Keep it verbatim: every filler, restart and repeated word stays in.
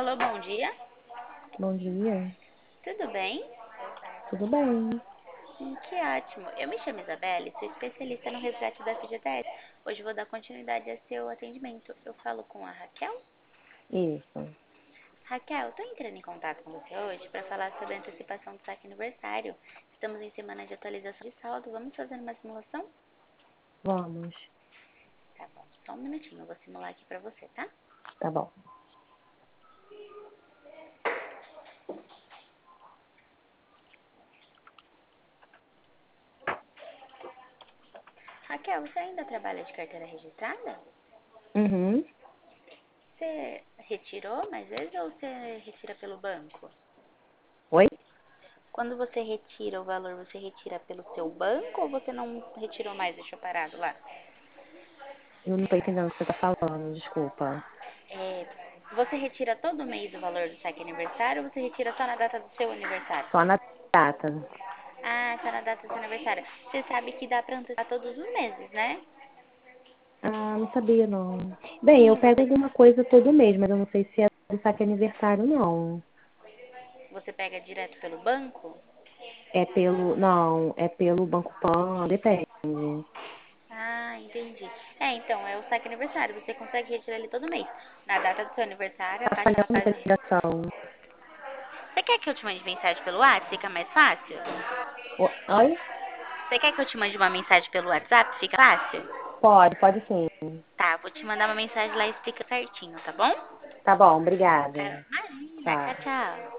Alô, bom dia. Bom dia, Tudo bem? tudo bem? Hum, que ótimo. Eu me chamo Isabelle, sou especialista no resgate da F G T S. Hoje vou dar continuidade a seu atendimento. Eu falo com a Raquel. Isso. Raquel, estou entrando em contato com você hoje para falar sobre a antecipação do saque aniversário. Estamos em semana de atualização de saldo. Vamos fazer uma simulação? Vamos. Tá bom, só um minutinho. Eu vou simular aqui para você, tá? Tá bom. Raquel, você ainda trabalha de carteira registrada? Uhum. Você retirou mais vezes ou você retira pelo banco? Oi? Quando você retira o valor, você retira pelo seu banco ou você não retirou mais, deixou parado lá? Eu não tô entendendo o que você tá falando, desculpa. É, você retira todo mês o valor do saque aniversário ou você retira só na data do seu aniversário? Só na data. Ah, só na data do seu aniversário. Você sabe que dá pra antecipar todos os meses, né? Ah, não sabia, não. Bem, eu Sim, pego você, alguma coisa todo mês, mas eu não sei se é do saque aniversário, não. você pega direto pelo banco? É pelo. Não, é pelo Banco Pan, depende. Ah, entendi. É, então, é o saque aniversário. Você consegue retirar ele todo mês. Na data do seu aniversário, a Tá Caixa ela falhando faz. muita ligação. Você quer que eu te mande mensagem pelo WhatsApp? Fica mais fácil? O- Oi? Você quer que eu te mande uma mensagem pelo WhatsApp? Fica fácil? Pode, pode sim. Tá, vou te mandar uma mensagem lá e explica certinho, tá bom? Tá bom, Tá, obrigada. imagina, tchau, Tchau. tchau.